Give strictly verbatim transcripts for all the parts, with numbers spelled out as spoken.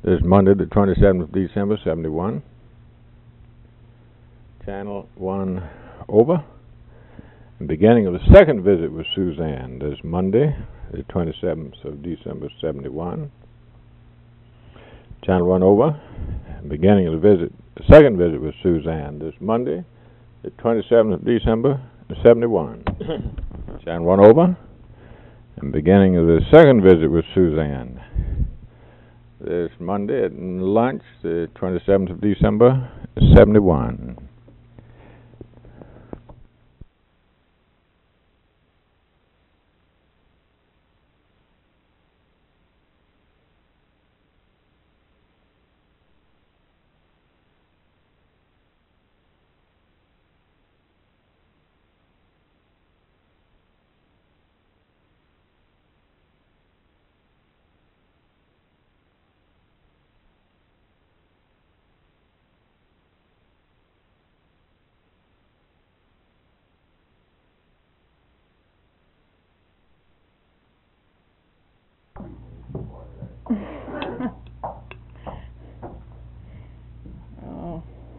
This is Monday, the twenty-seventh of December, seventy-one. Channel one over. The beginning of the second visit with Suzanne. This is Monday, the twenty-seventh of December, seventy-one. Channel one over. The beginning of the visit, the second visit with Suzanne. This is Monday, the twenty-seventh of December, seventy-one. Channel one over. And beginning of the second visit with Suzanne. This Monday at lunch, the twenty-seventh of December, seventy-one. Oh.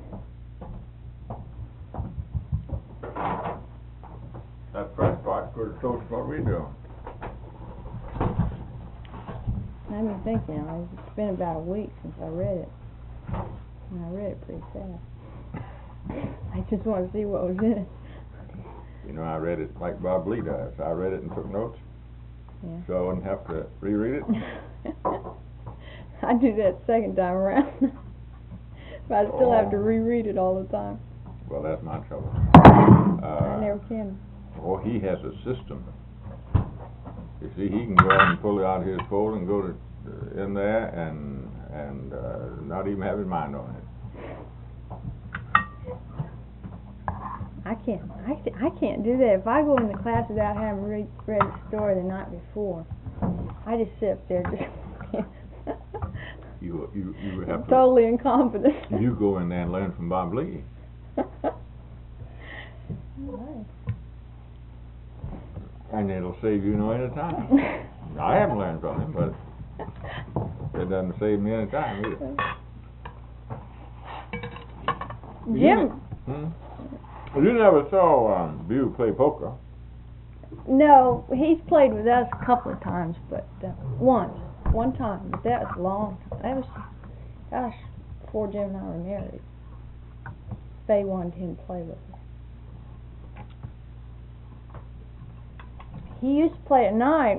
That first part could have told us what we do. Let me think now. It's been about a week since I read it. And I read it pretty fast. I just want to see what was in it. You know, I read it like Bob Lee does. I read it and took notes, Yeah. so I wouldn't have to reread it. I do that second time around. But I still have to reread it all the time. Well, that's my trouble. Uh, I never can. Oh, he has a system. You see, he can go out and pull it out of his folder and go to uh, in there and and uh, not even have his mind on it. I can't. I, I can't do that. If I go into class without having read, read the story the night before, I just sit up there just. You you you would have to. Totally incompetent. You go in there and learn from Bob Lee. Right. And it'll save you no any time. I haven't learned from him, but it doesn't save me any time either. Jim. Hmm? You never saw um, Bew play poker. No, he's played with us a couple of times, but uh, once, one time. But that was long. That was, gosh, before Jim and I were married. They wanted him to play with us. He used to play at night,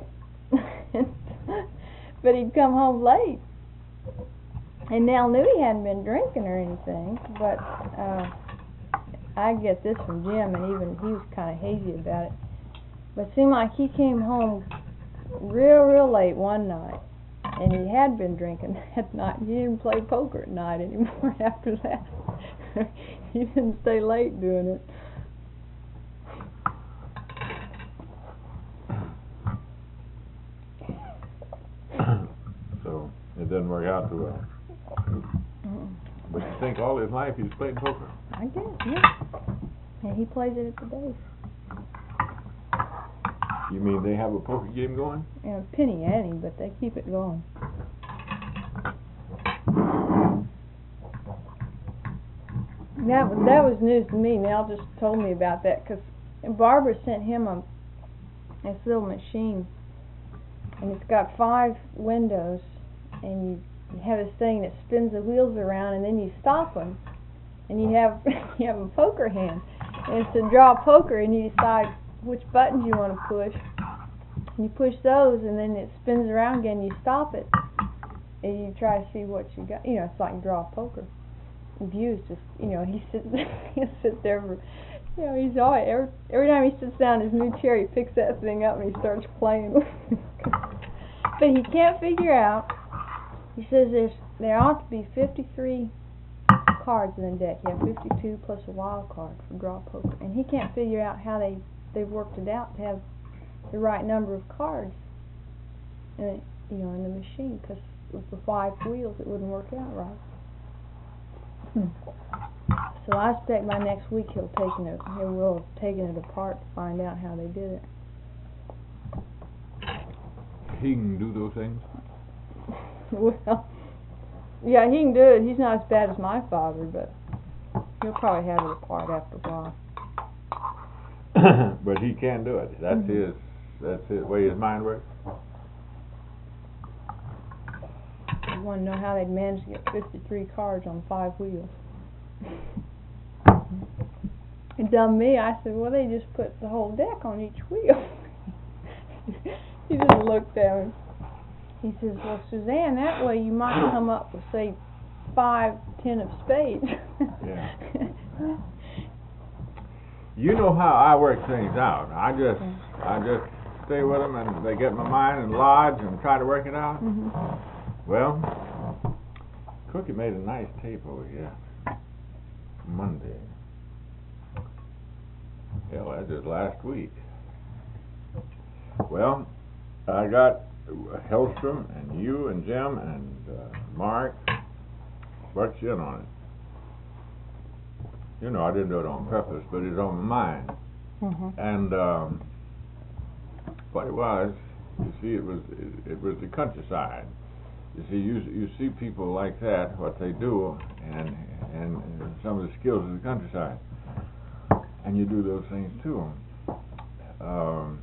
but he'd come home late. And Nell knew he hadn't been drinking or anything, but uh, I get this from Jim, and even he was kind of hazy about it. But it seemed like he came home real, real late one night, and he had been drinking that night. He didn't play poker at night anymore after that. He didn't stay late doing it. So it doesn't work out too well. Mm-mm. But you think all his life he's played poker? I guess, yeah. And he plays it at the base. You mean they have a poker game going? You know, penny ante, but they keep it going. That was, that was news to me. Nell just told me about that because Barbara sent him a this little machine, and it's got five windows, and you have this thing that spins the wheels around, and then you stop them, and you have you have a poker hand, and it's to draw poker, and you decide which buttons you want to push. And you push those, and then it spins around again. You stop it, and you try to see what you got. You know, it's like draw poker. Views just, you know, he sits he sits there for, you know, he's always every every time he sits down in his new chair, he picks that thing up and he starts playing with it. But he can't figure out. He says there's there ought to be fifty-three cards in the deck. You have fifty-two plus a wild card for draw poker, and he can't figure out how they they've worked it out to have the right number of cards, in, you know, in the machine, because with the five wheels it wouldn't work out right. Hmm. So I expect by next week he'll taken it he will have taken it apart to find out how they did it. He can do those things? Well, Yeah, he can do it. He's not as bad as my father, but he'll probably have it apart after a while. But he can do it. That's Mhm. his. That's his way his mind works. You want to know how they managed to get fifty-three cars on five wheels? It done me. I said, well, they just put the whole deck on each wheel. He just looked at me. He says, well, Suzanne, that way you might come up with, say, five, ten of spades. Yeah. You know how I work things out. I just, I just stay with them, and they get my mind and lodge and try to work it out. Mhm. Well, Cookie made a nice tape over here Monday. Hell, that was last week. Well, I got Hellstrom and you and Jim and uh, Mark worked in on it. You know, I didn't do it on purpose, but it's on my mind. Mhm. And um, what it was, you see, it was it, it was the countryside. You see, you you see people like that, what they do, and and, and some of the skills of the countryside, and you do those things too. Um,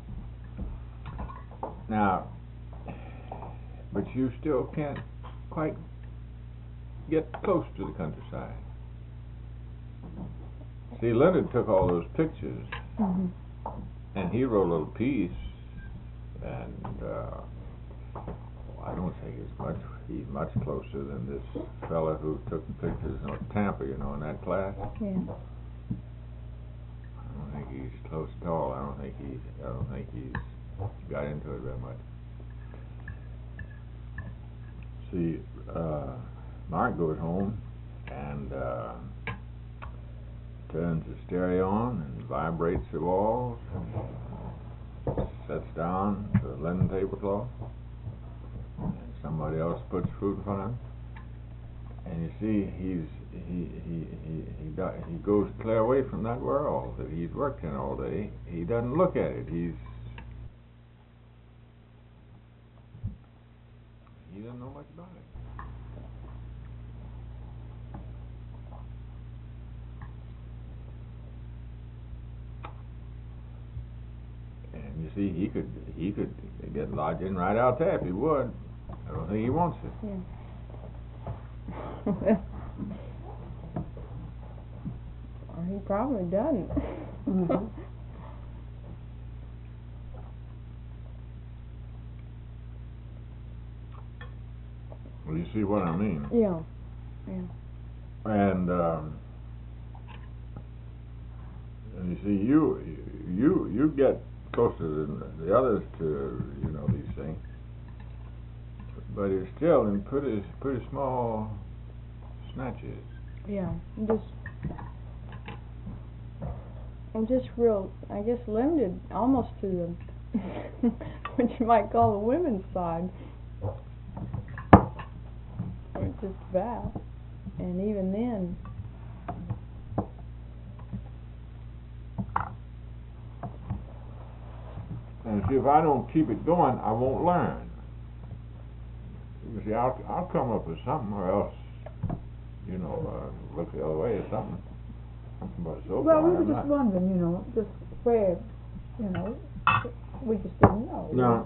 now, but you still can't quite get close to the countryside. See, Leonard took all those pictures, Mhm. and he wrote a little piece, and uh, I don't think he's much he's much closer than this fella who took the pictures in Tampa, you know, in that class. Yeah. I don't think he's close at all. I don't think he's I don't think he's got into it very much. See, uh, Mark goes home and uh, turns the stereo on and vibrates the walls, and sets down the linen tablecloth, and somebody else puts food in front of him. And you see, he's he he he he, do, he goes clear away from that world that he's worked in all day. He doesn't look at it. He's he doesn't know much about it. And you see, he could he could get lodged in right out there if he would. I don't think he wants it. Yeah. Or he probably doesn't. Mhm. Well, you see what I mean. Yeah. Yeah. And um, and you see, you you you get closer than the others to you know these things, but it's still in pretty pretty small snatches. Yeah. I'm just I'm just real, I guess, limited almost to the what you might call the women's side. Or just about. And even then, And see, if I don't keep it going, I won't learn. You see, I'll I'll come up with something, or else, you know, uh, look the other way or something. But so Well, far, we were I'm just not. wondering, you know, just where, you know, we just didn't know. Now,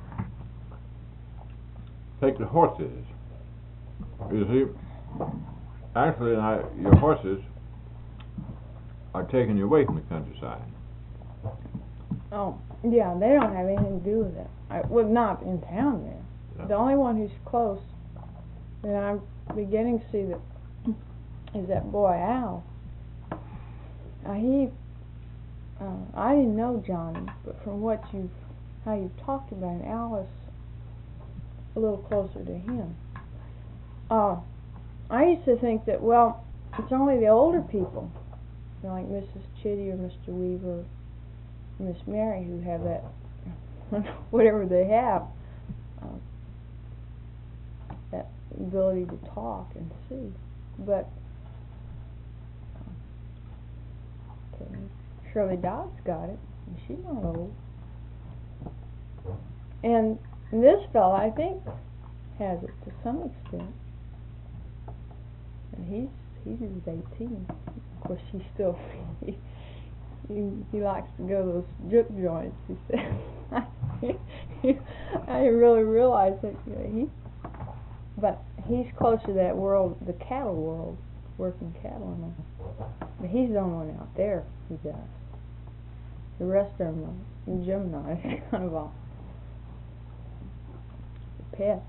take the horses. You see, actually, I, your horses are taking you away from the countryside. oh, yeah, they don't have anything to do with it. I, well, not in town there. Yeah. The only one who's close that I'm beginning to see that is that boy Al. Uh, he, uh, I didn't know Johnny, but from what you've, how you've talked about him, Al is a little closer to him. Uh, I used to think that, well, it's only the older people, you know, like Missus Chitty or Mister Weaver, Miss Mary, who have that, whatever they have, uh, that ability to talk and see. But uh, okay, Shirley Dodd's got it, and she's not old. And this fella, I think, has it to some extent. and he's he's just eighteen. Of course, he's still he he, he likes to go to those juke joints. He said, I didn't really realize that, you know, he, but he's close to that world, the cattle world, working cattle and all. But he's the only one out there who does. The rest of them are in Gemini. It's kind of a pet.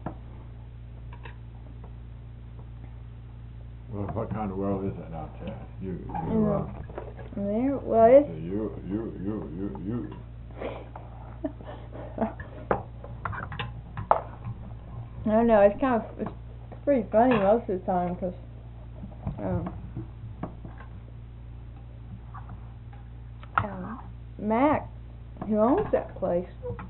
Well, what kind of world is it out there? You, you, And, uh, uh, there, well, it's you, you, you, you, you. I don't know. It's kind of it's pretty funny most of the time because um, um, Mac, who owns that place,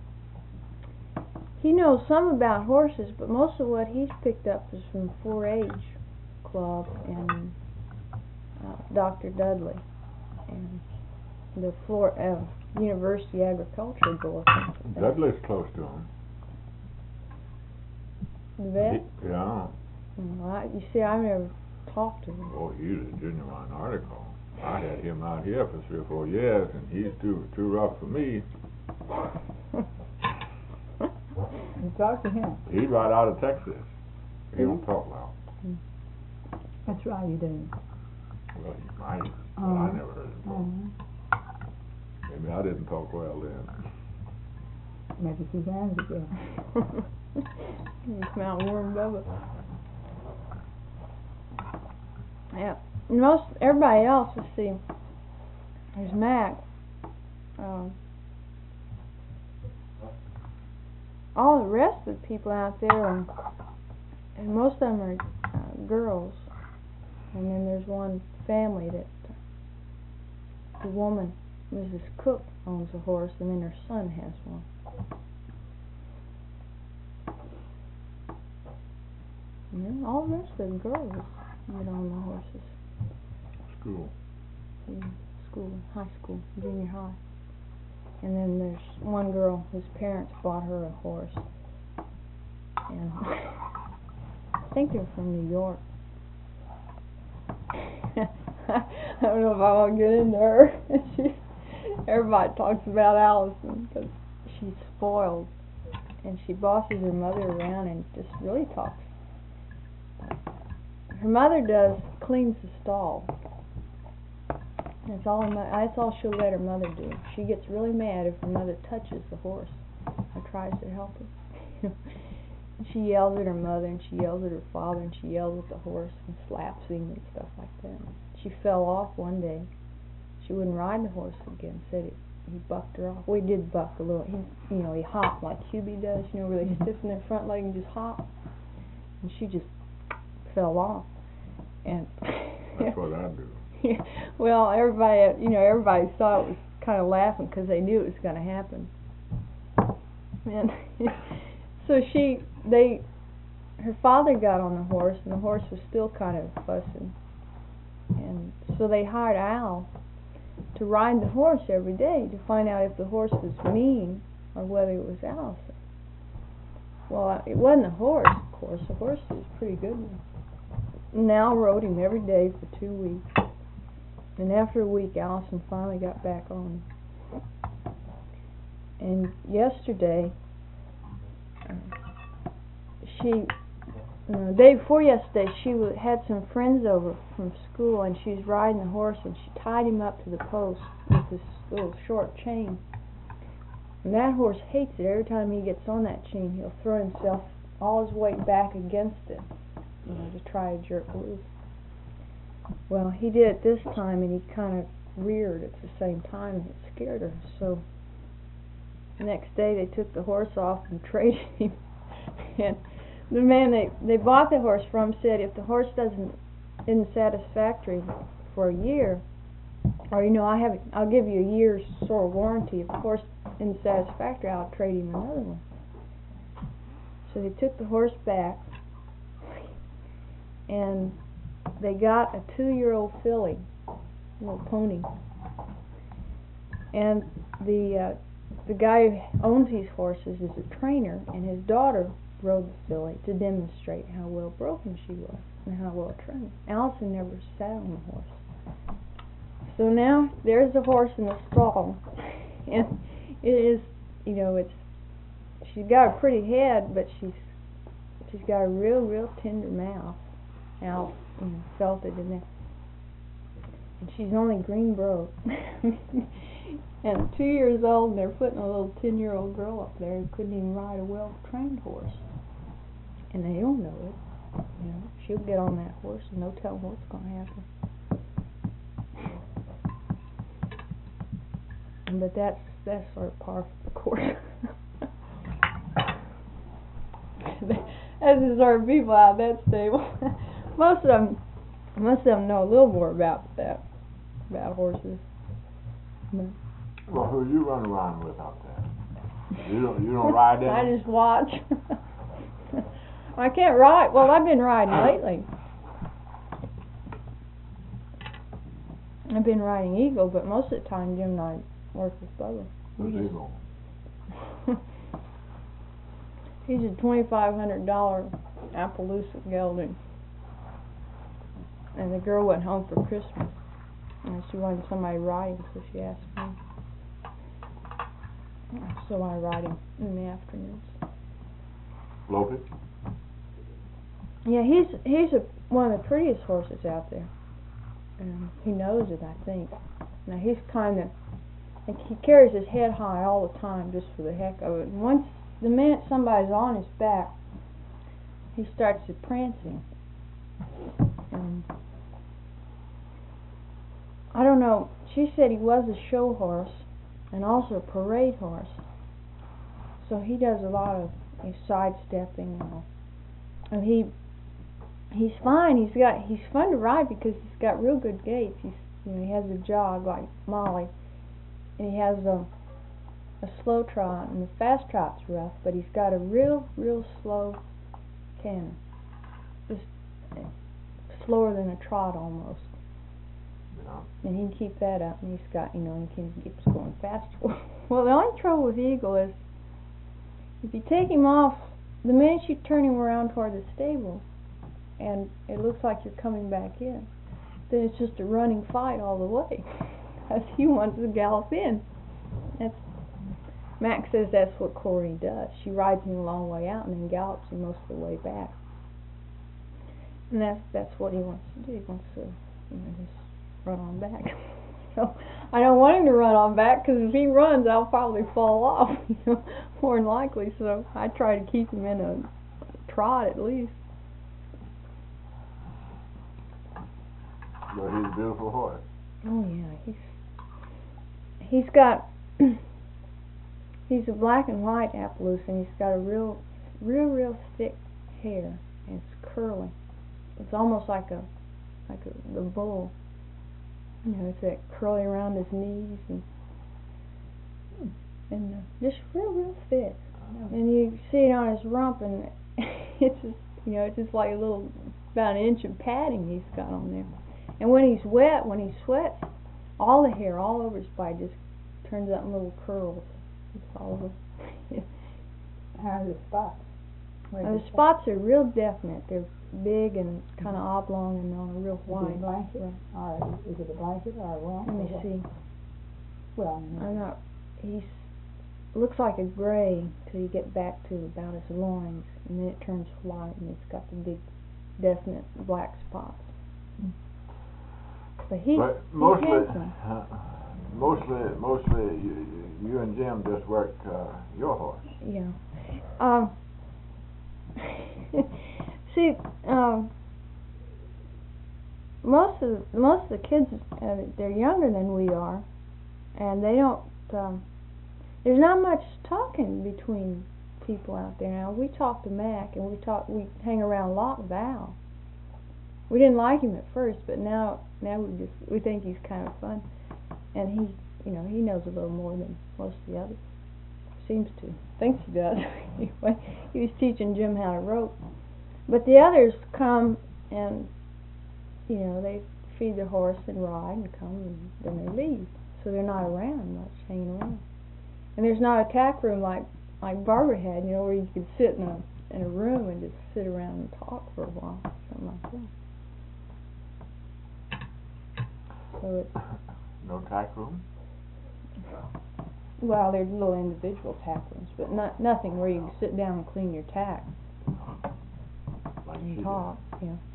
he knows some about horses, but most of what he's picked up is from four H Club and uh, Doctor Dudley and the Flor uh, University Agriculture Board. Dudley's close to him. The vet? He, yeah. Mm, I, you see, I've never talked to him. Oh, he's a genuine article. I had him out here for three or four years, and he's too too rough for me. You talk to him. He's right out of Texas. He don't talk loud. That's right, you didn't. Well, he might, but I Uh-huh. never heard him talk. Uh-huh. Maybe I didn't talk well then. Maybe Suzanne's again. You smell warm Bubba. Yeah. Most everybody else, let's see. There's Mac. Um, all the rest of the people out there are, and most of them are uh, girls. And then there's one family that uh, the woman, Missus Cook, owns a horse, and then her son has one. Yeah, all the rest of the girls get on the horses. School. In school, high school, junior high. And then there's one girl whose parents bought her a horse. And I think they're from New York. I don't know if I want to get into her. she, everybody talks about Allison because she's spoiled. And she bosses her mother around and just really talks. Her mother does, cleans the stall. That's all, her mo- that's all she'll let her mother do. She gets really mad if her mother touches the horse or tries to help her. She yells at her mother and she yells at her father and she yells at the horse and slaps him and stuff like that. She fell off one day. She wouldn't ride the horse again. Said it, he bucked her off. We did buck a little. He, you know, he hopped like Hubie does. You know, where they stiffen their front leg and just hop. And she just fell off. And That's what I do. yeah, well, everybody, you know, everybody saw it was kind of laughing because they knew it was going to happen. And so she, they, her father got on the horse, and the horse was still kind of fussing. And so they hired Al to ride the horse every day to find out if the horse was mean or whether it was Allison. Well, it wasn't the horse, of course. The horse was a pretty good one. And Al rode him every day for two weeks. And after a week, Allison finally got back on him. And yesterday, uh, she, uh, the day before yesterday, she w- had some friends over from school, and she was riding the horse, and she tied him up to the post with this little short chain. And that horse hates it. Every time he gets on that chain, he'll throw himself all his weight back against it, you know, to try to jerk loose. Well, he did it this time, and he kind of reared at the same time, and it scared her. So the next day, they took the horse off and traded him. And the man they they bought the horse from said if the horse doesn't isn't satisfactory for a year, or you know, I have I'll give you a year's sort of warranty. If the horse isn't satisfactory, I'll trade him another one. So they took the horse back, and they got a two-year-old filly, a little pony. And the uh, the guy who owns these horses is a trainer, and his daughter rode the filly to demonstrate how well broken she was and how well trained. Allison never sat on the horse. So now there's a horse in the stall, and it is, you know, it's she's got a pretty head, but she's she's got a real, real tender mouth. Al, you know, felt it in there. And she's only green broke. And two years old, and they're putting a little ten-year-old girl up there who couldn't even ride a well-trained horse. And they don't know it. You know, she'll get on that horse and no telling what's going to happen. But that's that's sort of par for the course. As is our people out of that stable. Most of them, most of them know a little more about that, about horses. But Well, who you run around with out there? You don't, you don't ride them? I just watch. I can't ride. Well, I've been riding lately. I've been riding Eagle, but most of the time Jim and I work with Bubba. Who's Eagle? He's a twenty-five hundred dollar Appaloosa gelding. And the girl went home for Christmas. And she wanted somebody riding, so she asked me. So I ride him in the afternoons. Logan? Yeah, he's he's a, one of the prettiest horses out there. Um, he knows it, I think. Now he's kind of, like he carries his head high all the time, just for the heck of it. And once the minute somebody's on his back, he starts to prancing. Um, I don't know. She said he was a show horse and also a parade horse. So he does a lot of you know, sidestepping and all. And he he's fine. He's got he's fun to ride because he's got real good gait. He's you know he has a jog like Molly, and he has a a slow trot, and the fast trot's rough, but he's got a real real slow canter, just slower than a trot almost. Yeah. And he can keep that up, and he's got, you know, he can keep going faster. Well, the only trouble with Eagle is, if you take him off, the minute you turn him around toward the stable, and it looks like you're coming back in, then it's just a running fight all the way, because he wants to gallop in. That's, Max says that's what Corey does. She rides him a long way out and then gallops him most of the way back. And that's, that's what he wants to do. He wants to, you know, just run on back. So I don't want him to run on back, because if he runs, I'll probably fall off, you know, more than likely. So I try to keep him in a trot at least. But he's a beautiful horse. Oh yeah, he's he's got he's a black and white Appaloosa, and he's got a real, real, real thick hair, and it's curly. It's almost like a like a, the bull. You know, it's that curly around his knees and and uh, just real, real thick. And you see it on his rump, and it's just, you know, it's just like a little, about an inch of padding he's got on there. And when he's wet, when he sweats, all the hair all over his body just turns out in little curls. It's all over. How are the spots? Where And the spots are real definite. They're big and kind of oblong and on a real Is it white. a blanket? Or is it a blanket or a rump? Let me or what? see. Well, I mean, I'm not. He's looks like a gray till you get back to about his loins, and then it turns white, and it's got the big, definite black spots. Mm. But he, But he's mostly, handsome. uh, mostly, mostly, you, you and Jim just work uh, your horse. Yeah. Um. See, um, most of the, most of the kids, uh, they're younger than we are, and they don't. Um, there's not much talking between people out there now. We talk to Mac, and we talk. We hang around a lot with Al. We didn't like him at first, but now, now we just we think he's kind of fun, and he, you know, he knows a little more than most of the others. Seems to, thinks he does. Anyway, he was teaching Jim how to rope. But the others come and, you know, they feed their horse and ride and come and then they leave. So they're not around much, hanging around. And there's not a tack room like like Barbara had, you know, where you could sit in a in a room and just sit around and talk for a while, something like that. So it's, No tack room? well, there's little individual tack rooms, but not nothing where you can sit down and clean your tack Like and she talk. did. Yeah.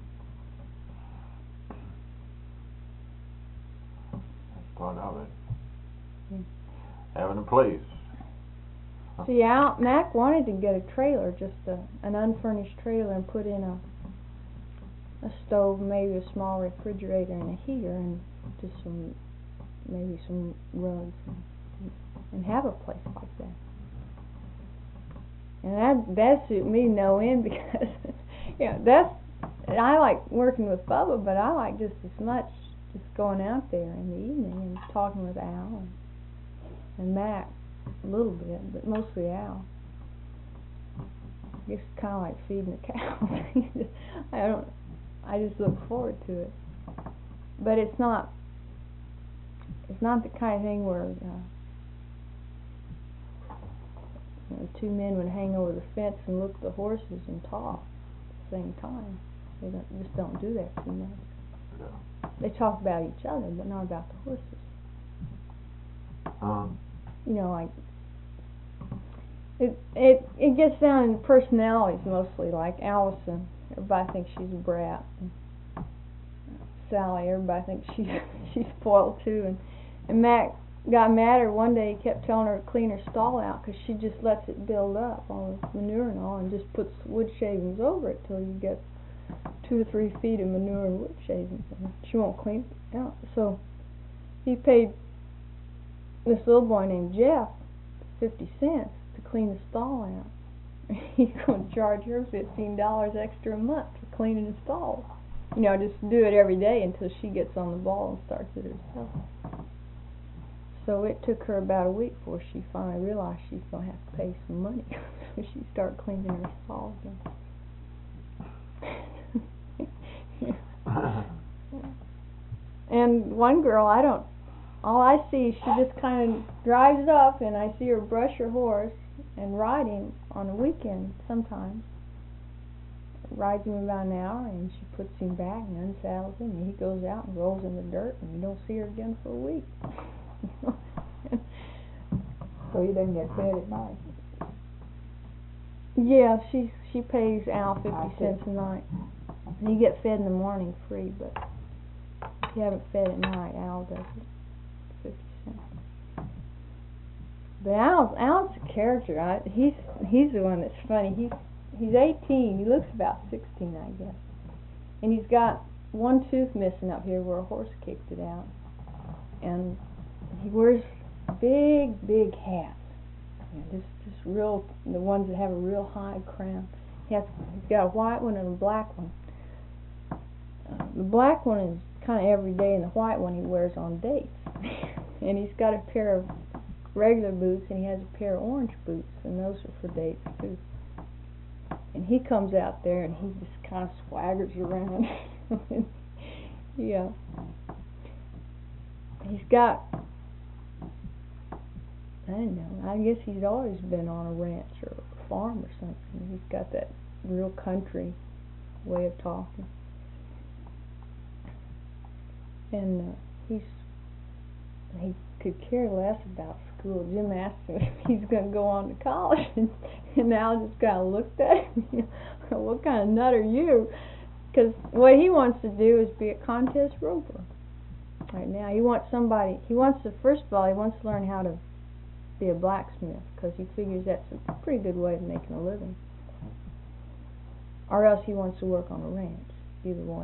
That's part of it. Hmm. Having a place. See, Al, Mac wanted to get a trailer, just a, an unfurnished trailer, and put in a a stove, maybe a small refrigerator and a heater, and just some, maybe some rugs, and, and have a place like that. And that that suit me no end because, you know, that's, I like working with Bubba, but I like just as much just going out there in the evening and talking with Al and, and Mac. A little bit, but mostly Al. I guess it's kind of like feeding the cows. I don't. I just look forward to it, but it's not. It's not the kind of thing where uh, you know, two men would hang over the fence and look at the horses and talk at the same time. They don't, just don't do that too much. Yeah. They talk about each other, but not about the horses. Um. You know, like it it it gets down into personalities mostly. Like Allison, everybody thinks she's a brat. And Sally, everybody thinks she's she's spoiled too. And and Mac got mad at her one day. He kept telling her to clean her stall out because she just lets it build up, all the manure and all, and just puts wood shavings over it till you get two or three feet of manure and wood shavings. And she won't clean it out. So he paid this little boy named Jeff fifty cents to clean the stall out. He's going to charge her fifteen dollars extra a month for cleaning the stall. You know, just do it every day until she gets on the ball and starts it herself. So it took her about a week before she finally realized she's going to have to pay some money. So she started cleaning her stall again. And one girl, I don't, all I see, she just kind of drives up, and I see her brush her horse and ride him on the weekend sometimes. Rides him about an hour, and she puts him back and unsaddles him, and he goes out and rolls in the dirt, and you don't see her again for a week. So he doesn't get fed at night. Yeah, she she pays Al fifty I see. cents a night. And you get fed in the morning free, but if you haven't fed at night, Al does it. Fifty cents. But Al's Al's a character. I, he's he's the one that's funny. He's he's eighteen. He looks about sixteen, I guess. And he's got one tooth missing up here where a horse kicked it out. And he wears big, big hats. You know, just just real, the ones that have a real high crown. He has he's got a white one and a black one. Uh, the black one is kind of every day, and the white one he wears on dates. And he's got a pair of regular boots, and he has a pair of orange boots, and those are for dates too. And he comes out there, and he just kind of swaggers around. Yeah. He's got, I don't know, I guess he's always been on a ranch or a farm or something. He's got that real country way of talking. And uh, he's he could care less about school. Jim asked him if he's going to go on to college, and, and Al just kind of looked at him. What kind of nut are you? Because what he wants to do is be a contest roper. Right now, he wants somebody. He wants to first of all, he wants to learn how to be a blacksmith because he figures that's a pretty good way of making a living. Or else he wants to work on a ranch. Either way.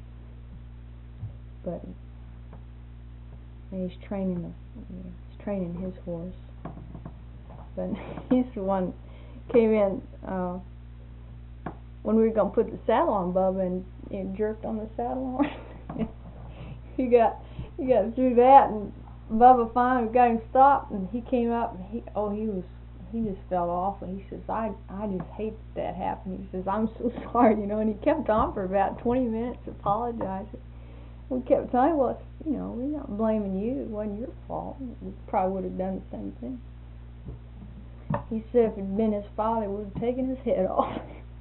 But and he's training the, he's training his horse. But he's the one came in uh, when we were gonna put the saddle on Bubba, and you know, jerked on the saddle horn. he got he got through that, and Bubba finally got him stopped, and he came up, and he oh he was he just felt awful. He says, I I just hate that happened. He says, I'm so sorry, you know. And he kept on for about twenty minutes apologizing. We kept saying, well, it's, you know, we're not blaming you. It wasn't your fault. We probably would have done the same thing. He said if it had been his father, it would have taken his head off.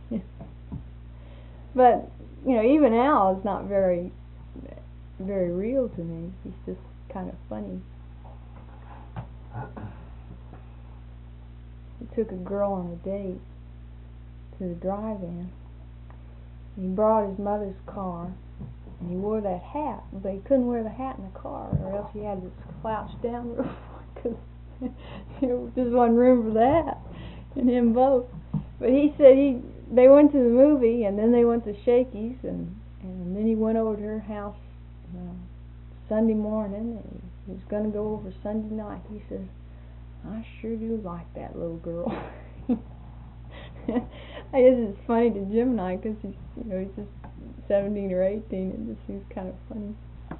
But, you know, even Al is not very, very real to me. He's just kind of funny. He took a girl on a date to the drive-in. And he brought his mother's car, and he wore that hat, but he couldn't wear the hat in the car, or else he had to slouch down real far, because there just wasn't room for that, and him both. But he said he, they went to the movie, and then they went to Shakey's, and, and then he went over to her house uh, Sunday morning, and he was going to go over Sunday night. He says, I sure do like that little girl. I guess it's funny to Jim and I, because he's, you know, he's just seventeen or eighteen, and it just seems kind of funny.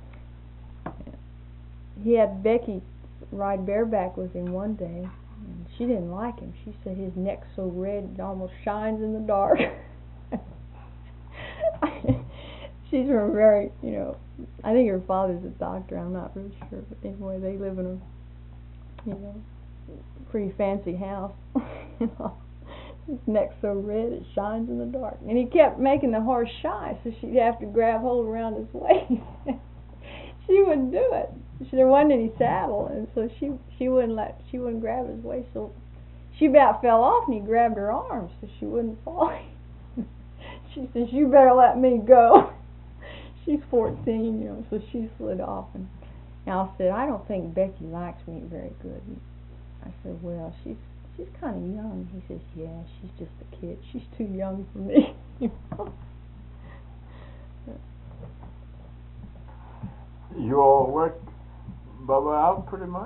He had Becky ride bareback with him one day, and she didn't like him. She said his neck's so red it almost shines in the dark. She's from a very, you know, I think her father's a doctor, I'm not really sure, but anyway, they live in a, you know, pretty fancy house. You know, his neck's so red it shines in the dark. And he kept making the horse shy, so she'd have to grab hold around his waist. She wouldn't do it. She, there wasn't any saddle, and so she she wouldn't let she wouldn't grab his waist. So she about fell off, and he grabbed her arm so she wouldn't fall. She says, "You better let me go." She's fourteen, you know, so she slid off, and Al said, "I don't think Becky likes me very good." And I said, "Well, she's she's kind of young." He says, "Yeah, she's just a kid. She's too young for me." You all work Bubba out pretty much?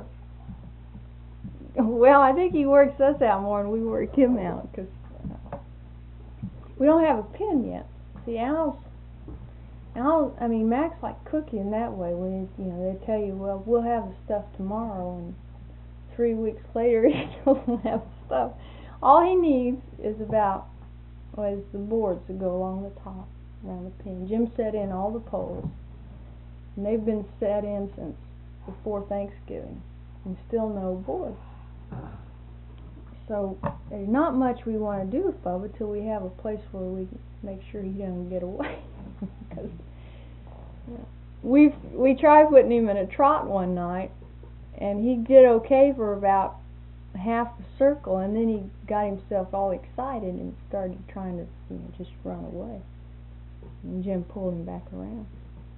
Well, I think he works us out more than we work him out, because uh, we don't have a pen yet. See, Al's, Al, I mean, Mac's like Cookie in that way. When it, you know, they tell you, well, we'll have the stuff tomorrow, and three weeks later he still doesn't have the stuff. All he needs is about, well, is the boards that go along the top around the pen. Jim set in all the poles, and they've been set in since before Thanksgiving, and still no boards. So there's not much we want to do with Bubba till we have a place where we make sure he doesn't get away. Because yeah, we we tried putting him in a trot one night, and he did okay for about half the circle, and then he got himself all excited and started trying to, you know, just run away. And Jim pulled him back around.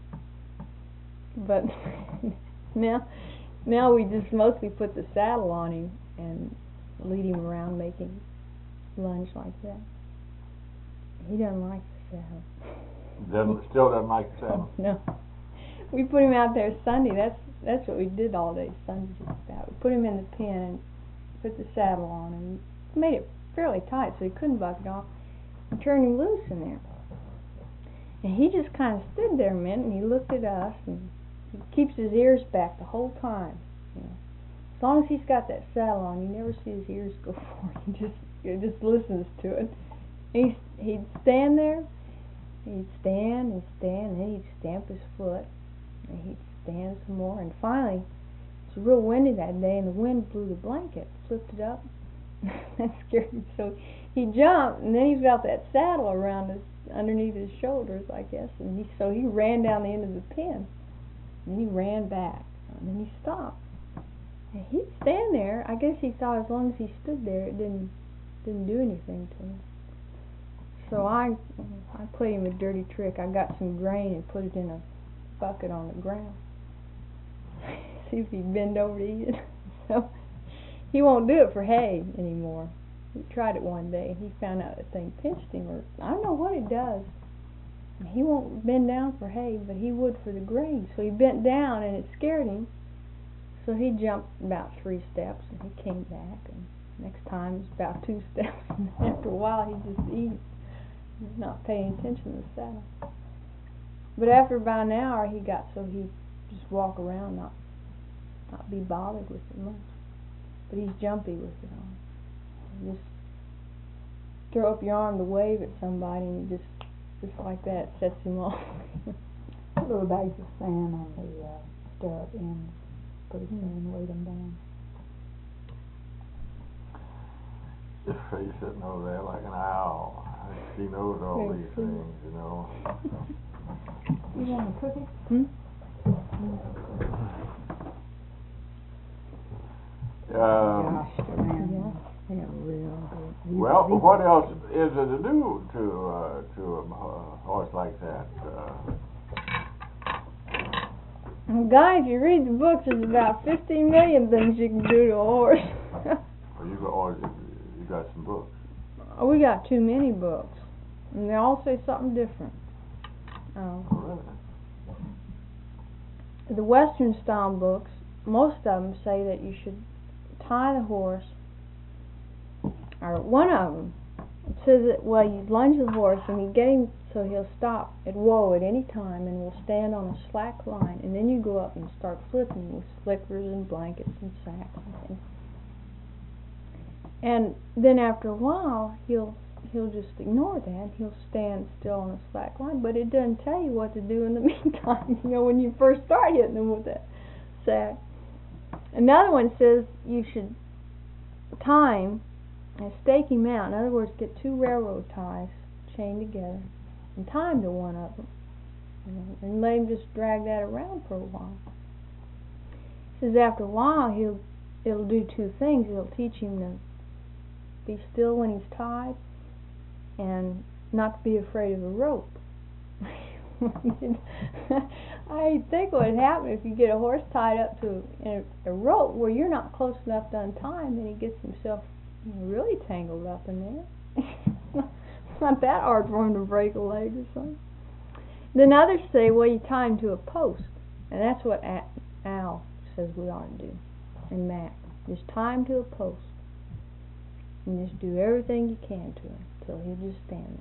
But now, now we just mostly put the saddle on him and lead him around making lunge like that. He doesn't like the saddle. Doesn't, still doesn't like the saddle? No. We put him out there Sunday. That's that's what we did all day Sunday. Just about. We put him in the pen and put the saddle on and made it fairly tight so he couldn't buck it off, and turned him loose in there. And he just kind of stood there a minute, and he looked at us, and he keeps his ears back the whole time. You know, as long as he's got that saddle on, you never see his ears go forward. He just he just listens to it. He he'd stand there, he'd stand and stand, and then he'd stamp his foot, and he'd stand some more, and finally, it was real windy that day, and the wind blew the blanket, flipped it up. That scared him. So he jumped, and then he's got that saddle around his underneath his shoulders, I guess, and he so he ran down the end of the pen. And he ran back, and then he stopped. And he'd stand there. I guess he thought as long as he stood there, it didn't didn't do anything to him. So I I played him a dirty trick. I got some grain and put it in a bucket on the ground. See if he'd bend over to eat it. So he won't do it for hay anymore. He tried it one day, and he found out that thing pinched him, or I don't know what it does. He won't bend down for hay, but he would for the grain. So he bent down, and it scared him. So he jumped about three steps, and he came back. And next time, it was about two steps. And after a while, he just eats. He's not paying attention to the saddle. But after about an hour, he got so he'd just walk around, not not be bothered with it much. But he's jumpy with it on. You just throw up your arm to wave at somebody, and you just Just like that, sets him off. Put little bags of sand on the uh, stirrup end, put his mm. and weight him down. She's sitting over there like an owl. She knows all Very these sweet. things, you know. You want a cookie? Hmm? Um, Gosh, Joanne, they're real good. These- well, these- what else is there to do to uh, to a uh, horse like that? Uh, Guys, you read the books, there's about fifteen million things you can do to a horse. or you got, or you got some books. We got too many books, and they all say something different. Um, Oh, really? the Western style books, most of them say that you should tie the horse, or one of them says that, well, you lunge the horse and you get him so he'll stop at whoa at any time and will stand on a slack line, and then you go up and start flipping with slickers and blankets and sacks and things. And then after a while, he'll he'll just ignore that. He'll stand still on a slack line, but it doesn't tell you what to do in the meantime, you know, when you first start hitting him with that sack. Another one says you should time and stake him out. In other words, get two railroad ties chained together and tie him to one of them, you know, and let him just drag that around for a while. It says after a while he'll it'll do two things. It'll teach him to be still when he's tied and not to be afraid of a rope. I think what would happen if you get a horse tied up to a, a rope where you're not close enough to untie him, then he gets himself, you know, really tangled up in there. It's not that hard for him to break a leg or something. Then others say, well, you tie him to a post, and that's what a Al says we ought to do, and Mac. Just tie him to a post, and just do everything you can to him till he'll just stand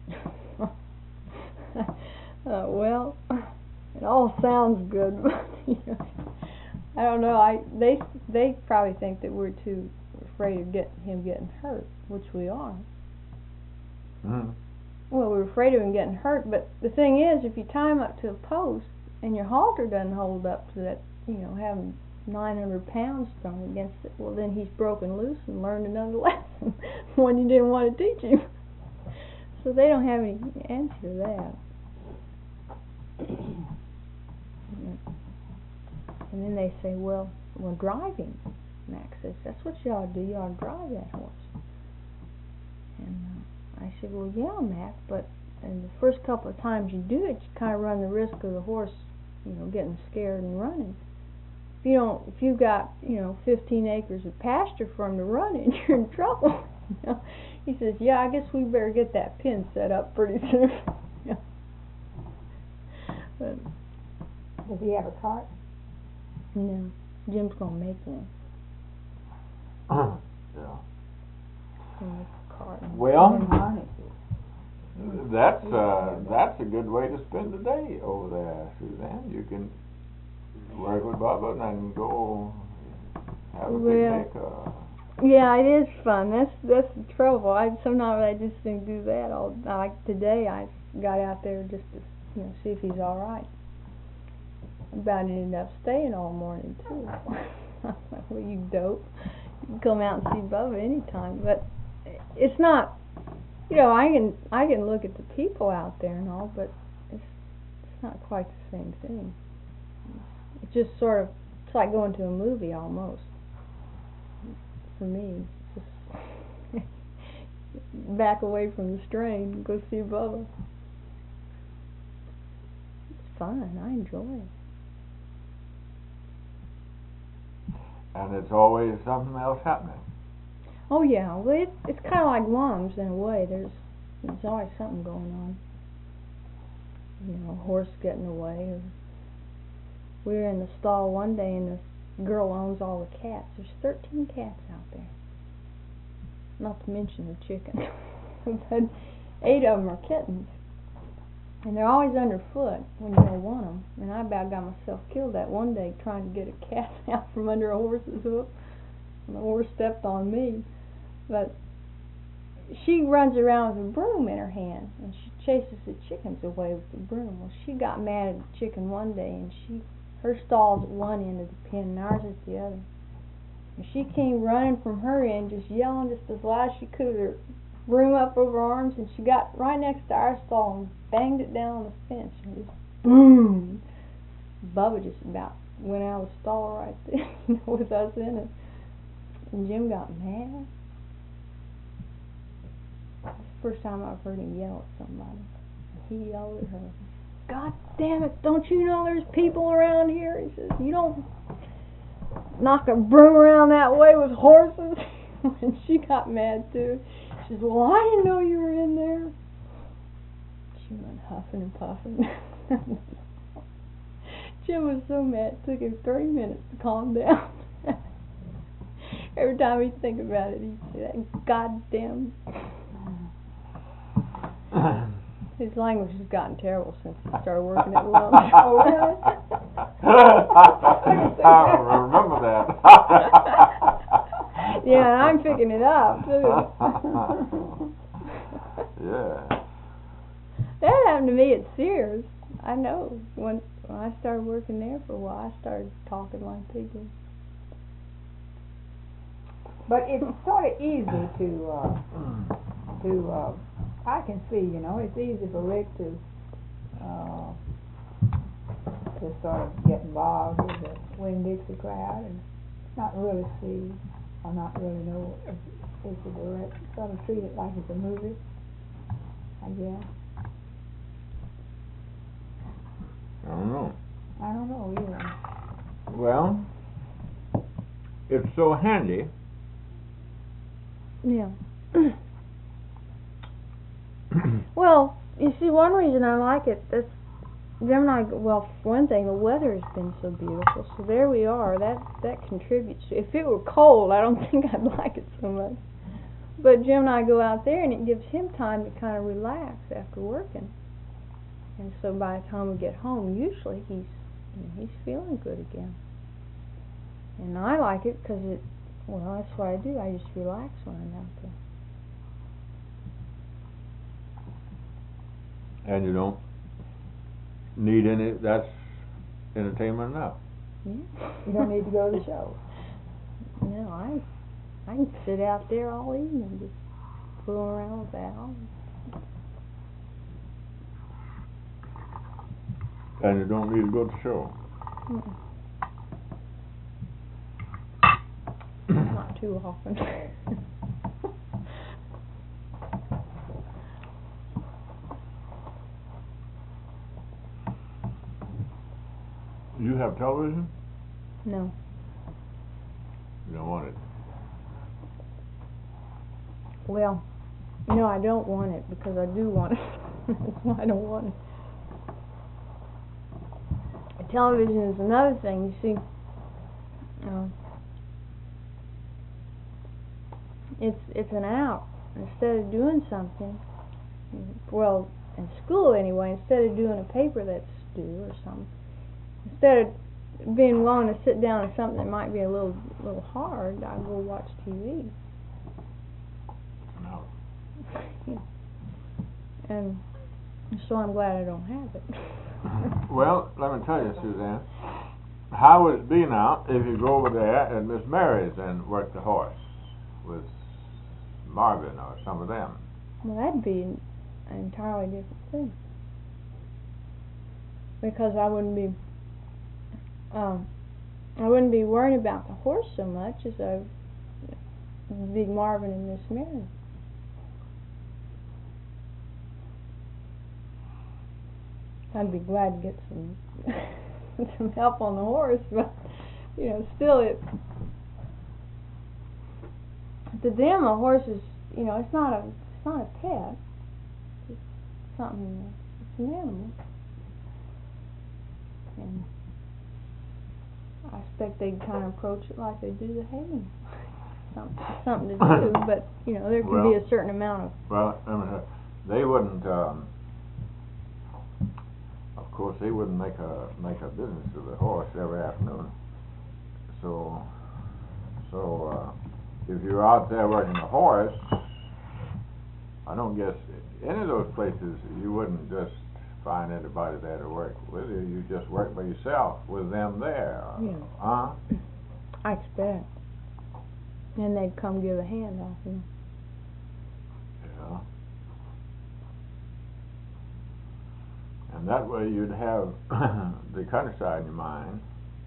there. Uh, well, it all sounds good, but you know, I don't know. I they they probably think that we're too afraid of getting him getting hurt, which we are. Mm-hmm. Well, we're afraid of him getting hurt, but the thing is, if you tie him up to a post and your halter doesn't hold up to that, you know, having nine hundred pounds thrown against it, well, then he's broken loose and learned another lesson, one you didn't want to teach him. So they don't have any answer to that. And then they say, well, well, driving. Max says, that's what you ought to do. You ought to drive that horse. And uh, I said, well, yeah, Mac, but in the first couple of times you do it, you kind of run the risk of the horse, you know, getting scared and running. If you don't, if you've got, you know, fifteen acres of pasture for him to run in, you're in trouble. You know? He says, yeah, I guess we better get that pen set up pretty soon. You know? But Does he have a cart? no, Jim's gonna make one. Yeah. He'll make a cart. Well, And harness it. that's uh, that's a good way to spend the day over there, Suzanne. You can work with Bubba and then go have a Well, picnic. Uh, Yeah, it is fun. That's that's the trouble. I sometimes I just think do that all. Like today, I got out there just to, you know, see if he's all right. About ended up staying all morning too. I'm like, well, you dope. You can come out and see Bubba anytime, but it's not. You know, I can I can look at the people out there and all, but it's it's not quite the same thing. It's just sort of it's like going to a movie almost. For me, just back away from the strain and go see Bubba. It's fun. I enjoy it. and it's always something else happening. Oh yeah, well it's it's kind of like Lums in a way. There's there's always something going on. You know, a horse getting away. Or we were in the stall one day and this girl owns all the cats. There's thirteen cats out there. Not to mention the chickens. But eight of them are kittens. And they're always underfoot when you don't want them. And I about got myself killed that one day trying to get a cat out from under a horse's hoof. And the horse stepped on me. But she runs around with a broom in her hand and she chases the chickens away with the broom. Well, she got mad at the chicken one day and she her stall's at one end of the pen and ours at the other. And she came running from her end, just yelling just as loud as she could, with her broom up over her arms, and she got right next to our stall and banged it down on the fence, and just boom. Bubba just about went out of the stall right there, you know, with us in it. And Jim got mad. It's the first time I've heard him yell at somebody. He yelled at her, "God damn it, don't you know there's people around here?" He says, "You don't knock a broom around that way with horses." And she got mad too. She says, "Well, I didn't know you were in there." She went huffing and puffing. Jim was so mad, it took him thirty minutes to calm down. Every time he'd think about it, he'd say that goddamn. His language has gotten terrible since he started working at Lowe's. Oh, really? I remember that. Yeah, and I'm picking it up, too. Yeah. That happened to me at Sears. I know. When, when I started working there for a while, I started talking like they did. But it's sort of easy to, uh, to, uh, I can see, you know, it's easy for Rick to, uh, to sort of get involved with the Winn-Dixie crowd and not really see, or not really know if it's a direct, sort of treat it like it's a movie, I guess. I don't know. I don't know either. Well, it's so handy. Yeah. Well, you see, one reason I like it, that's, Jim and I, well, for one thing, the weather has been so beautiful, so there we are, that, that contributes. If it were cold, I don't think I'd like it so much. But Jim and I go out there, and it gives him time to kind of relax after working. And so by the time we get home, usually he's, you know, he's feeling good again. And I like it because it, well, that's what I do. I just relax when I'm out there. And you don't need any, that's entertainment enough. Yeah. You don't need to go to the show. No, I I can sit out there all evening just fooling around with Al. And you don't need to go to the show. Mm-mm. Not too often. You have television? No. You don't want it. Well, no, I don't want it because I do want it. That's why I don't want it. Television is another thing. You see, uh, it's it's an out. Instead of doing something, well, in school anyway, instead of doing a paper that's due or something, instead of being willing to sit down on something that might be a little little hard, I go watch T V. No. And so I'm glad I don't have it. Well, let me tell you, Suzanne, how would it be now if you go over there at Miss Mary's and work the horse with Marvin or some of them? Well, that'd be an entirely different thing. Because I wouldn't be, um, I wouldn't be worrying about the horse so much as I would be Marvin and Miss Mary. I'd be glad to get some some help on the horse, but you know, still it. To them, a horse is, you know, it's not a it's not a pet. It's something. It's an animal, and I expect they'd kind of approach it like they do the hay. Something, something to do, but you know, there can well, be a certain amount of. Well, I mean, they wouldn't. Um, Of course, they wouldn't make a make a business of the horse every afternoon. So, so uh, if you're out there working the horse, I don't guess any of those places you wouldn't just find anybody there to work with you. You just work by yourself with them there. Yeah. Huh? I expect. And they'd come give a hand off, you know. Yeah. And that way you'd have the countryside in your mind.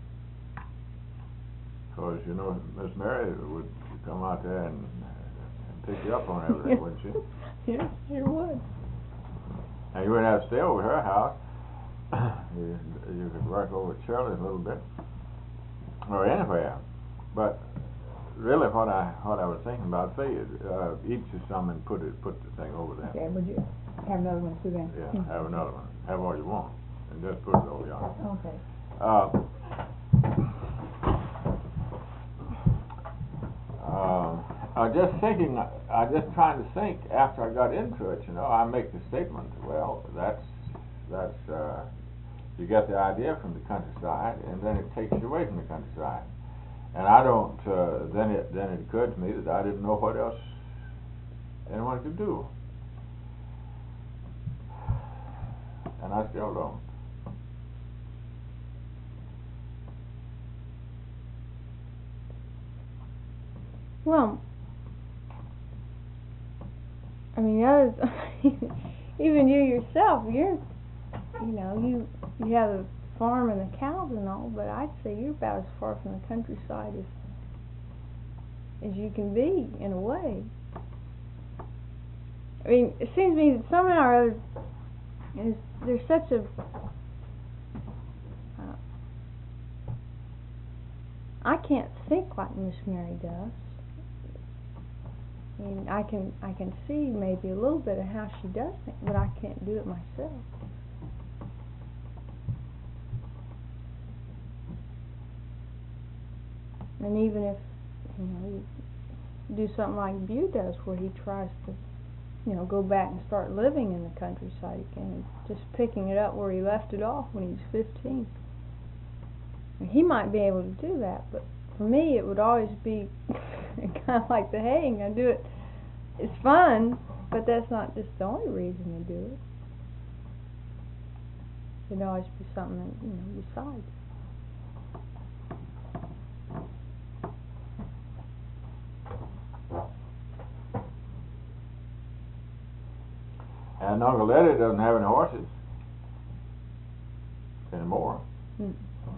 Because, you know, Miss Mary would come out there and, and pick you up on everything, wouldn't she? Yes, sure would. And you wouldn't have to stay over her house. you, you could work over at Shirley's a little bit. Or anywhere. But really what I what I was thinking about, say, uh, each of some and put it, put the thing over there. Okay, would you have another one, Suzanne? Yeah, have another one. Have all you want. And just put it over yonder. Okay. Uh, um, I was just thinking, I was just trying to think after I got into it, you know, I make the statement, well, that's, that's, uh, you get the idea from the countryside, and then it takes you away from the countryside. And I don't, uh, then it, then it occurred to me that I didn't know what else anyone could do. And I still don't. Well, I mean, others, even you yourself, you're, you know, you you have a farm and the cows and all, but I'd say you're about as far from the countryside as as you can be, in a way. I mean, it seems to me that somehow or other, is there's such a uh, I can't think like Miss Mary does. I mean, I can I can see maybe a little bit of how she does think, but I can't do it myself. And even if, you know, you do something like Bew does, where he tries to, you know, go back and start living in the countryside again, just picking it up where he left it off when he was fifteen. And he might be able to do that, but for me it would always be kind of like the haying. I do it, it's fun, but that's not just the only reason to do it. There'd always be something that, you know, besides. And Uncle Eddie doesn't have any horses anymore. Mm.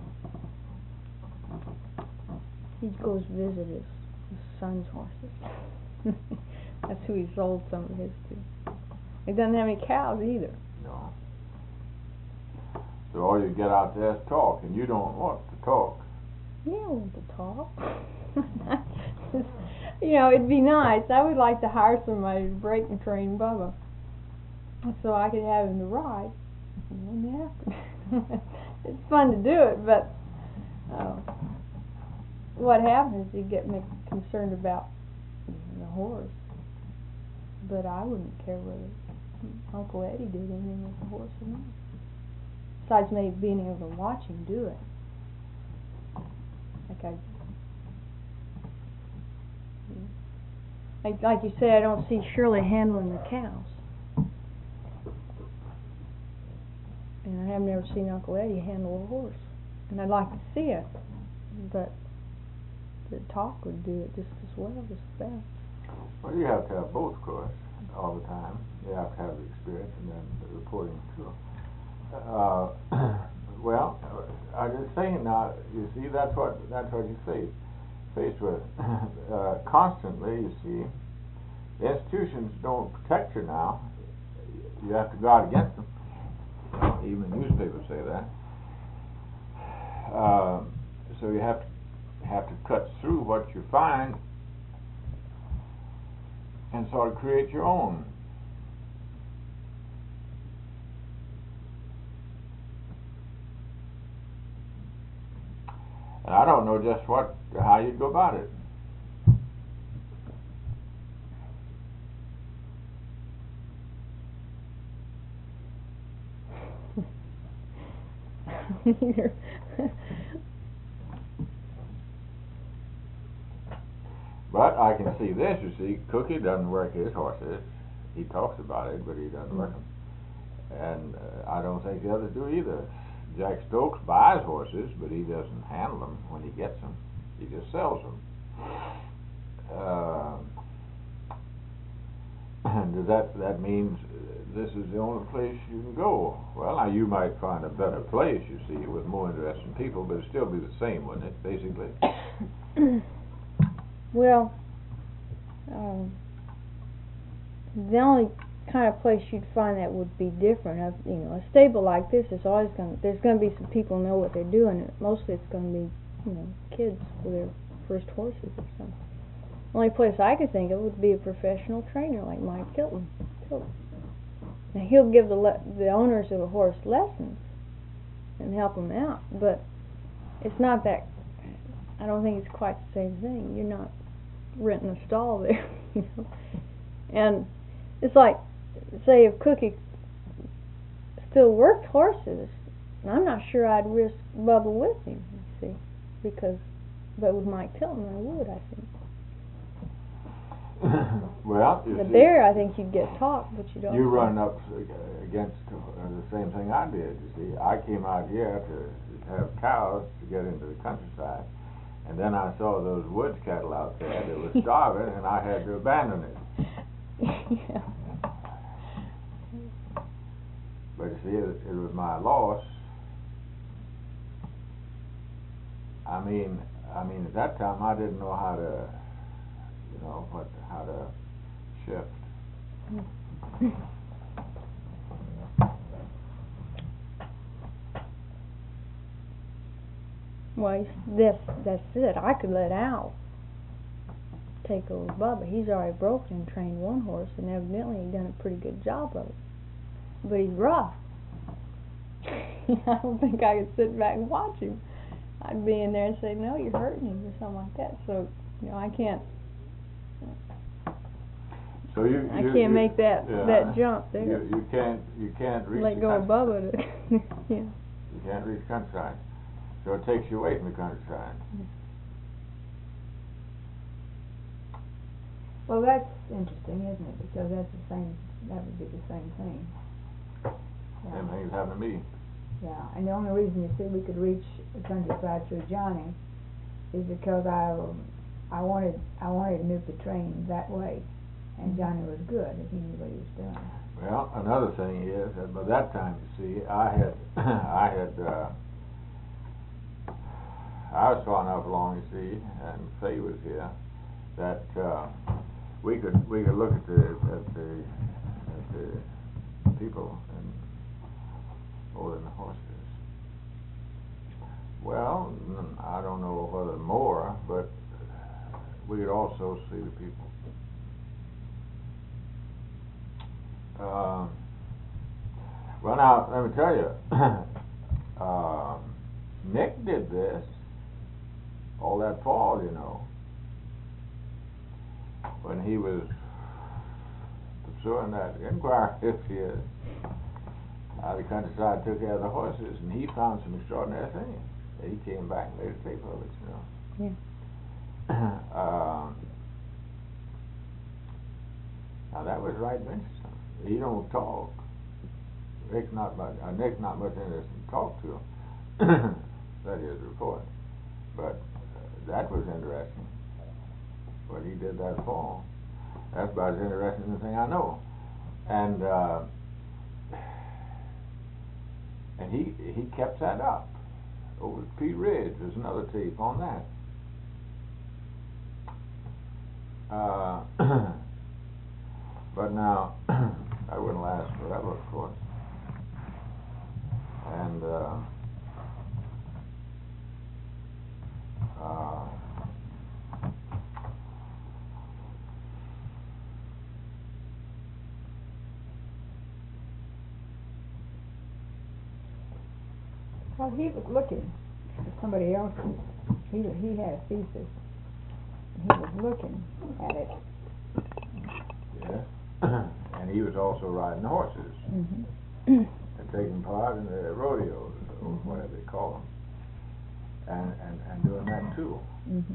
He goes visit his, his son's horses. That's who he sold some of his to. He doesn't have any cows either. No. So all you get out there is talk, and you don't want to talk. Yeah, I want to talk. You know, it'd be nice. I would like to hire somebody to break and train Bubba, so I could have him to ride. And then after. It's fun to do it, but uh, what happens is you get me concerned about the horse. But I wouldn't care whether Uncle Eddie did anything with the horse or not. Besides maybe being able to watch him do it. Like I, like, like you say, I don't see Shirley handling the cows. And I have never seen Uncle Eddie handle a horse. And I'd like to see it, but the talk would do it just as well, just as best. Well, you have to have both, of course, all the time. You have to have the experience and then the reporting, too. Uh, well, I was just saying now, you see, that's what that's what you face, faced with. uh, constantly, you see, the institutions don't protect you now. You have to guard against them. Even the newspapers say that. Uh, so you have to have to cut through what you find and sort of create your own. And I don't know just what how you'd go about it. But I can see this, you see, Cookie doesn't work his horses. He talks about it, but he doesn't work them. And uh, I don't think the others do either. Jack Stokes buys horses, but he doesn't handle them when he gets them. He just sells them. uh, does that, that means this is the only place you can go? Well, now you might find a better place, you see, with more interesting people, but it'd still be the same, wouldn't it, basically? Well, um, the only kind of place you'd find that would be different, of, you know, a stable like this is always going to, there's going to be some people who know what they're doing, and mostly it's going to be, you know, kids with their first horses or something. The only place I could think of would be a professional trainer like Mike Tilton. Tilton. Now he'll give the le the owners of a horse lessons and help them out, but it's not that. I don't think it's quite the same thing. You're not renting a stall there, you know. And it's like, say, if Cookie still worked horses, I'm not sure I'd risk Bubba with him. You see, because but with Mike Tilton, I would. I think. Well, you But see, there, I think you'd get taught, but you don't. you run up against uh, the same thing I did, you see. I came out here to have cows to get into the countryside, and then I saw those woods cattle out there that were starving, and I had to abandon it. Yeah. But you see, it, it was my loss. I mean, I mean, at that time, I didn't know how to, you know, what, how to shift. Well, that's that's it. I could let Al take over Bubba. He's already broken and trained one horse, and evidently he's done a pretty good job of it. But he's rough. I don't think I could sit back and watch him. I'd be in there and say, "No, you're hurting him," or something like that. So, you know, I can't. So you, I you, can't you, make that yeah, that jump there. You, you can't you can't reach Let the go of countryside. Bubba. To yeah. You can't reach the countryside, so it takes you away from the countryside. Well, that's interesting, isn't it? Because that's the same. That would be the same thing. Yeah. Same thing's happened to me. Yeah, and the only reason you see we could reach the countryside through Johnny is because I, um, I wanted, I wanted Nuke to train that way, and Johnny was good, and he knew what he was doing. Well, another thing is that by that time, you see, I had, I had, uh, I was far enough along, you see, and Faye was here, that uh, we could, we could look at the, at the, at the people and more than the horses. Well, I don't know whether more, but we could also see the people. Um, well, now, let me tell you, uh, Nick did this all that fall, you know, when he was pursuing that inquiry, if he is. Uh, the countryside took care of the horses, and he found some extraordinary things. He came back and made a tape of it, you know. Yeah. um, now that was right interesting. He don't talk. Nick's not much. Uh, Nick's not much interested to talk to him. That is report. But uh, that was interesting. What he did that fall. That's about as interesting as anything I know. And. Uh, And he he kept that up. Over at Pete Ridge, there's another tape on that. Uh, but now, that wouldn't last forever, of course. And uh, uh, Well, he was looking at somebody else's. He he had a thesis. He was looking at it. yeah. And he was also riding horses Mm-hmm. and taking part in the rodeos, or whatever they call them, and and and doing that too. Mm-hmm.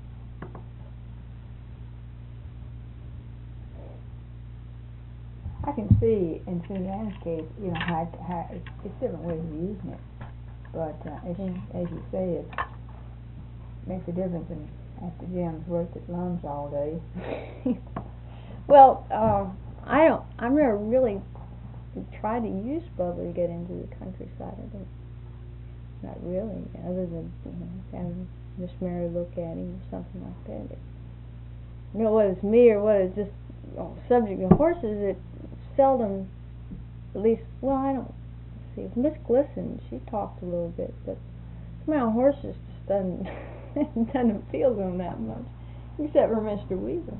I can see in Suzanne's case, you know, how, how it's, it's different ways of using it. But uh, as, you, as you say, it makes a difference in after Jim's worked at lunch all day. Well, um, I don't. I've never really tried to use Bubba to get into the countryside. I don't. Not really, other than, you know, having Miss Mary look at him or something like that. It, you know, whether it's me or whether it's just oh, subject of horses, it seldom, at least, well, I don't see. If Miss Glisson, she talked a little bit, but somehow horses just doesn't doesn't appeal to them that much, except for Mister Weaver.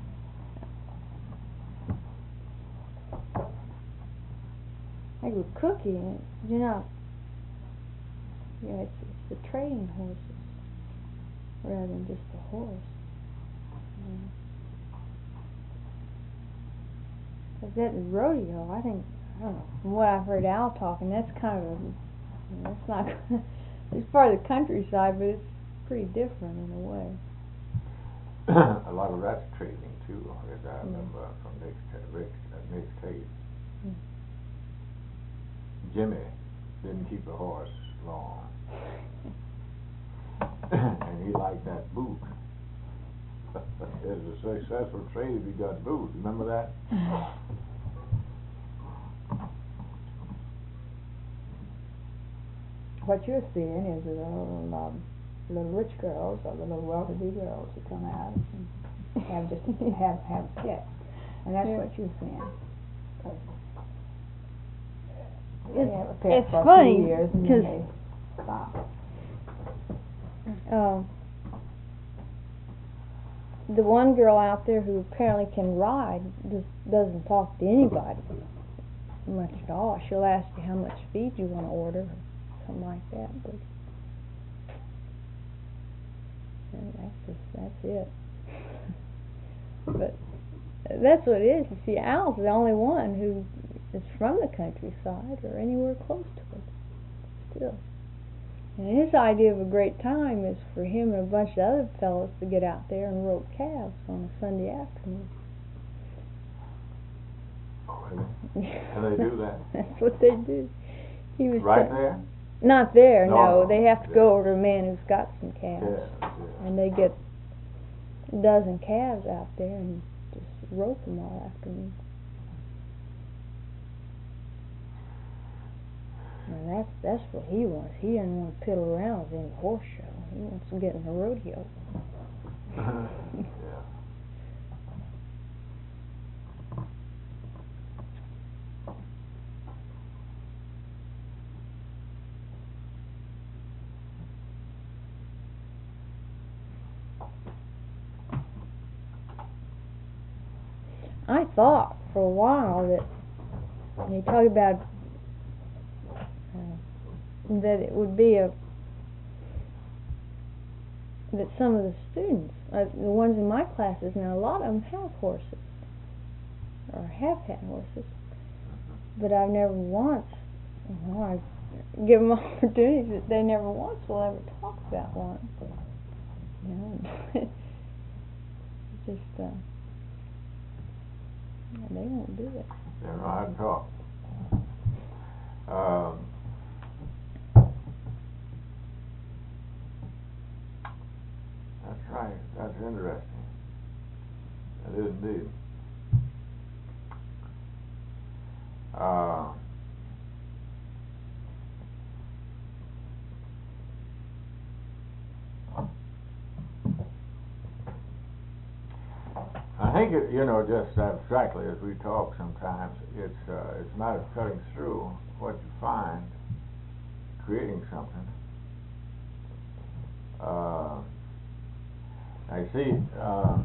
Like with Cookie, you know. Yeah, it's, it's the trading horses rather than just the horse. Yeah. Cause that rodeo, I think, I don't know, from what I've heard Al talking, that's kind of a, you know, that's not, it's part of the countryside, but it's pretty different in a way. A lot of that's trading too, as I remember mm. from Nick's, Rick's, uh, Nick's case. Mm. Jimmy didn't keep a horse long. And he liked that boot. It was a successful trade if he got boot. Remember that? What you're seeing is the little, um, little rich girls or the little well-to-do girls who come out and have just have have a sketch, and that's yeah. what you're seeing. They have a pet it's for funny, a few years and then they stop. Um, the one girl out there who apparently can ride just doesn't talk to anybody much at all. She'll ask you how much feed you want to order, or something like that. But that's just that's it. But that's what it is. You see, Al's the only one who is from the countryside or anywhere close to it. Still. And his idea of a great time is for him and a bunch of other fellows to get out there and rope calves on a Sunday afternoon. Oh, really? Can they do that? That's what they do. He was right there? Not there, no. no. They have to yeah. go over to a man who's got some calves. Yeah, yeah. And they get a dozen calves out there and just rope them all afternoon. And that's that's what he wants. He doesn't want to piddle around with any horse show. He wants to get in a rodeo. Yeah. I thought for a while that when you talk about uh, that it would be a that some of the students, uh, the ones in my classes now, a lot of them have horses or have had horses, but I've never once, you know, I give them opportunities that they never once will ever talk about one. You know, just. Uh, Yeah, they won't do it. They don't know how to talk. Um, that's right. That's interesting. That is indeed. Uh, I think it, you know, just abstractly as we talk sometimes, it's uh, it's a matter of cutting through what you find, creating something. Uh, I see, uh,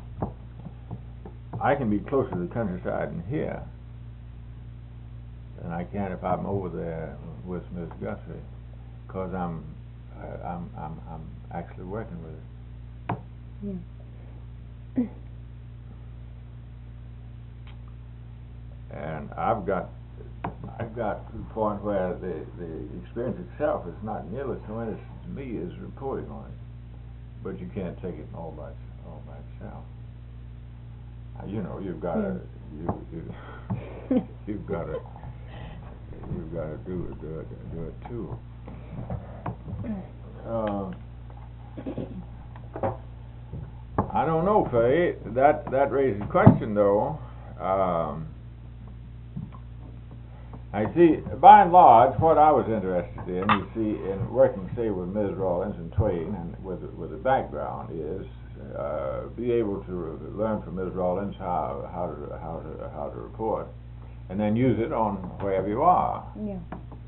I can be closer to the countryside in here than I can if I'm over there with Miss Guthrie, because I'm, uh, I'm, I'm, I'm actually working with it. Yeah. And I've got, I've got to the point where the, the experience itself is not nearly so interesting to me as reporting on it. But you can't take it all by all by itself. Uh, you know, you've got to, you, you you've got to, you've got to do it, do it, do it too. Uh, I don't know, Faye. That that raises a question, though. Um, I see, by and large, what I was interested in, you see, in working, say, with Miz Rawlins and Twain, and with with the background is uh, be able to re- learn from Miz Rawlins how how to how to how to report, and then use it on wherever you are. Yeah.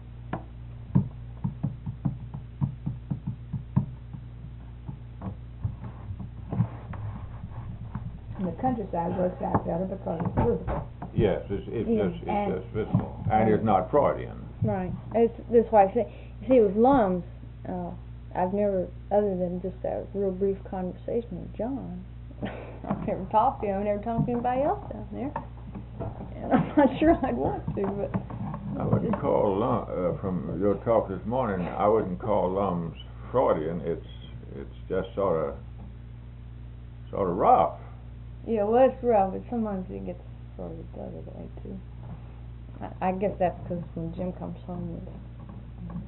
And the countryside works out better because it's visible. Yes, it's it's Yeah, just it's and- just visible, and it's not Freudian. Right. It's, that's why I say, you see, with Lums, uh, I've never, other than just that real brief conversation with John, I've never talked to him, I've never talked to anybody else down there. And I'm not sure I'd want to, but. I wouldn't call Lum, uh, from your talk this morning, I wouldn't call Lums Freudian. It's it's just sort of sort of rough. Yeah, well, it's rough, but sometimes it gets sort of the other way, too. I, I guess that's because when Jim comes home, he's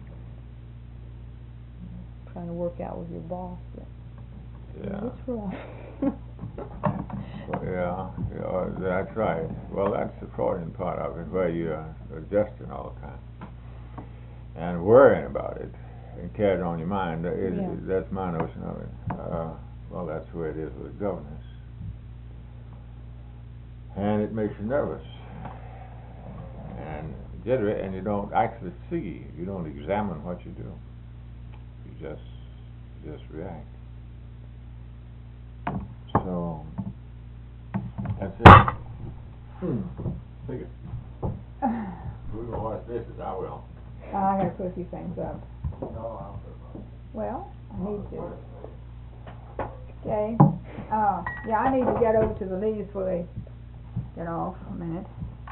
trying to work out with your boss, but Yeah. it's rough. Well, yeah, yeah, that's right. Well, that's the Freudian part of it, where you're adjusting all the time and worrying about it and carrying it on your mind. It, Yeah. it, that's my notion of it. Uh, well, that's the way it is with governance, and it makes you nervous and jittery, and you don't actually see. You don't examine what you do. You just just react. So. That's it. Hmm. Take it. We're gonna wash dishes, I will. Uh, I gotta put a few things up. No, I'll put it Well, I need to. Okay. Uh, yeah, I need to get over to the leaves before they get off a minute.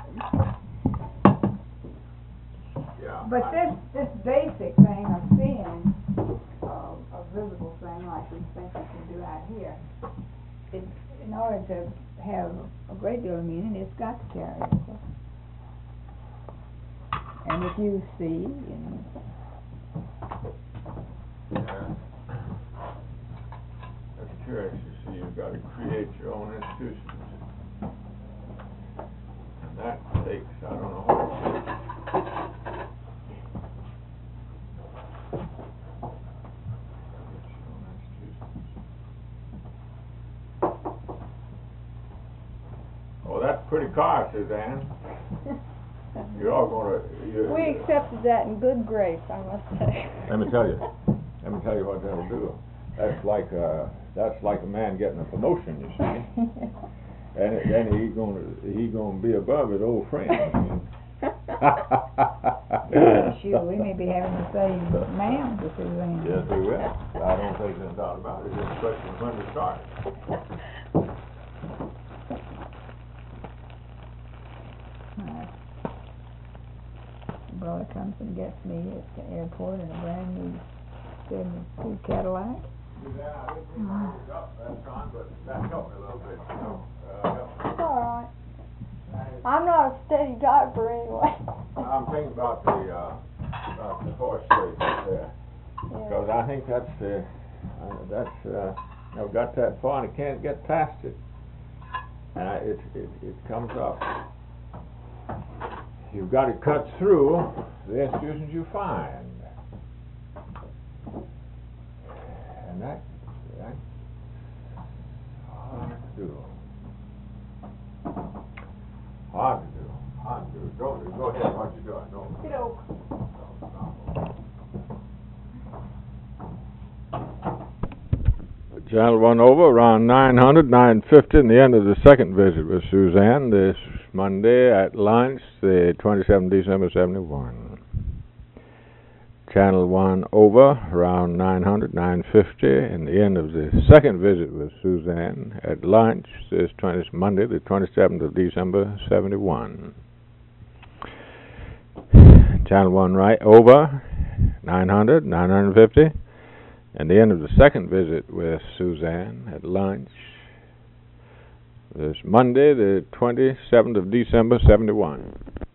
Yeah. But I- this, this basic thing of seeing, uh, a visible thing like we think we can do out here, it, in order to have a great deal of meaning, it's got to carry over. And if you see, and Yeah. That's curious, you see, you've got to create your own institutions. And that takes, I don't know what it takes. Create your own institutions. Oh, that's a pretty car, Suzanne. You're all gonna, you. We accepted that in good grace, I must say. Let me tell you, let me tell you what that'll do. That's like, uh, that's like a man getting a promotion, you see. And it- then he gonna, he gonna be above his old friend. shoot, we may be having the same ma'am to Suzanne. Yes, we will. I don't think there's a doubt about it. It's just a question of when to start. My brother comes and gets me at the airport in a brand new seventy-two Cadillac. Suzanne, I didn't mean to hold it up that time, but that helped me a little bit, you know. Uh, helped me. It's all right. I'm not a steady driver anyway. I'm thinking about the, uh, about the horse race up there. Because Yeah. I think that's the, uh, that's, uh, I've got that far and I can't get past it. And I, it, it, it comes up. You've got to cut through the institutions you find. And that, that's hard to do. Hard to do, hard to do. Go, go ahead, what you doing? No. Kiddo. Channel one over around nine hundred, nine fifty, and the end of the second visit with Suzanne this Monday at lunch, the twenty-seventh of December, seventy-one. Channel one over around nine hundred, nine fifty, and the end of the second visit with Suzanne at lunch this twenty, Monday, the twenty-seventh of December, seventy-one. Channel one right over nine hundred, nine hundred fifty. And the end of the second visit with Suzanne at lunch, This Monday, the twenty-seventh of December, seventy-one.